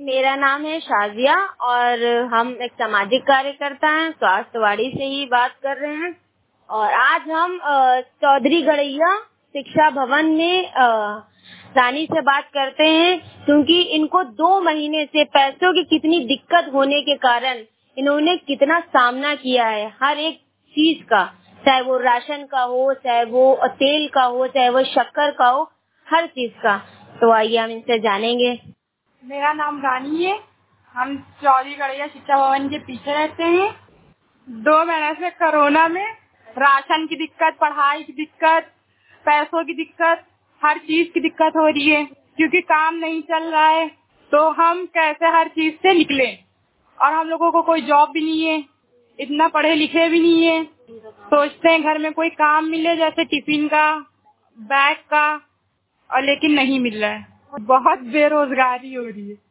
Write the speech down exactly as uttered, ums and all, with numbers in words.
मेरा नाम है शाजिया और हम एक सामाजिक कार्यकर्ता हैं, स्वास्थ्यवाड़ी से ही बात कर रहे हैं। और आज हम अ, चौधरी गड़ैया शिक्षा भवन में अ, रानी से बात करते हैं, क्योंकि इनको दो महीने से पैसों की कितनी दिक्कत होने के कारण इन्होंने कितना सामना किया है, हर एक चीज का, चाहे वो राशन का हो, चाहे वो तेल का हो, चाहे वो शक्कर का हो, हर चीज का। तो आइए हम इनसे जानेंगे। मेरा नाम रानी है। हम चौधरी गड़ैया शिक्षा भवन के पीछे रहते हैं। दो महीने से कोरोना में राशन की दिक्कत, पढ़ाई की दिक्कत, पैसों की दिक्कत, हर चीज की दिक्कत हो रही है, क्योंकि काम नहीं चल रहा है। तो हम कैसे हर चीज से निकले, और हम लोगों को कोई जॉब भी नहीं है, इतना पढ़े लिखे भी नहीं है। सोचते हैं घर में कोई काम मिले, जैसे टिफिन का, बैग का, और लेकिन नहीं मिल रहा है। बहुत बेरोजगारी हो रही है।